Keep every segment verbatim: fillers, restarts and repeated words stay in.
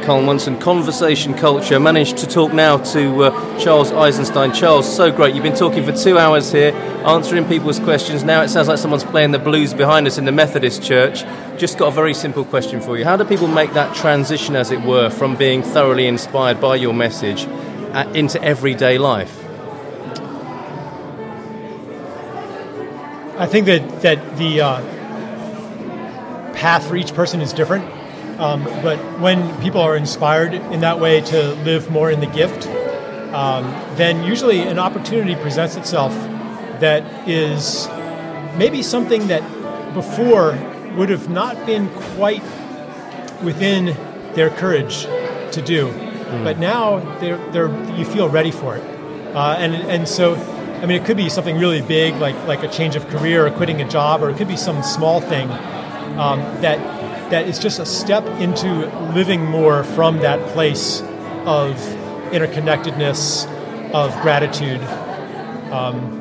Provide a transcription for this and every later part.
Colin Munson, Conversation Culture. Managed to talk now to uh, Charles Eisenstein. Charles, so great. You've been talking for two hours here, answering people's questions. Now it sounds like someone's playing the blues behind us in the Methodist Church. Just got a very simple question for you. How do people make that transition, as it were, from being thoroughly inspired by your message uh, into everyday life? I think that, that the uh, path for each person is different. Um, but when people are inspired in that way to live more in the gift, um, then usually an opportunity presents itself that is maybe something that before would have not been quite within their courage to do. Mm. But now they're, they're, you feel ready for it. Uh, and, and so, I mean, it could be something really big, like, like a change of career or quitting a job, or it could be some small thing um, that that is just a step into living more from that place of interconnectedness, of gratitude, um,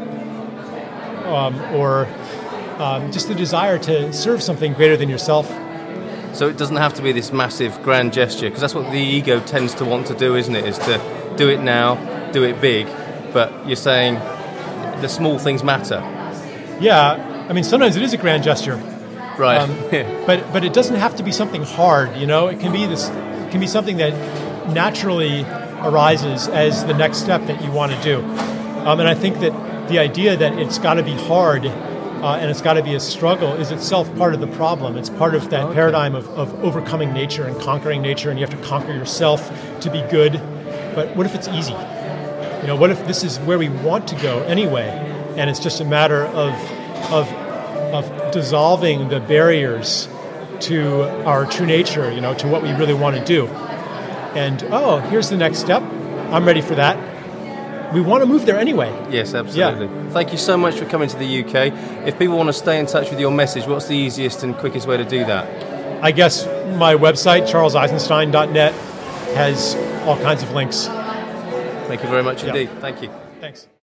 um, or um, just the desire to serve something greater than yourself. So it doesn't have to be this massive grand gesture, because that's what the ego tends to want to do, isn't it? Is to do it now, do it big. But you're saying the small things matter. Yeah, I mean, sometimes it is a grand gesture. Right. Um, but but it doesn't have to be something hard, you know. It can be this. It can be something that naturally arises as the next step that you want to do. Um, and I think that the idea that it's got to be hard uh, and it's got to be a struggle is itself part of the problem. It's part of that okay. paradigm of, of overcoming nature and conquering nature, and you have to conquer yourself to be good. But what if it's easy? You know, what if this is where we want to go anyway, and it's just a matter of of of dissolving the barriers to our true nature, you know, to what we really want to do. And, oh, here's the next step. I'm ready for that. We want to move there anyway. Yes, absolutely. Yeah. Thank you so much for coming to the U K. If people want to stay in touch with your message, what's the easiest and quickest way to do that? I guess my website, charles eisenstein dot net, has all kinds of links. Thank you very much indeed. Yeah. Thank you. Thanks.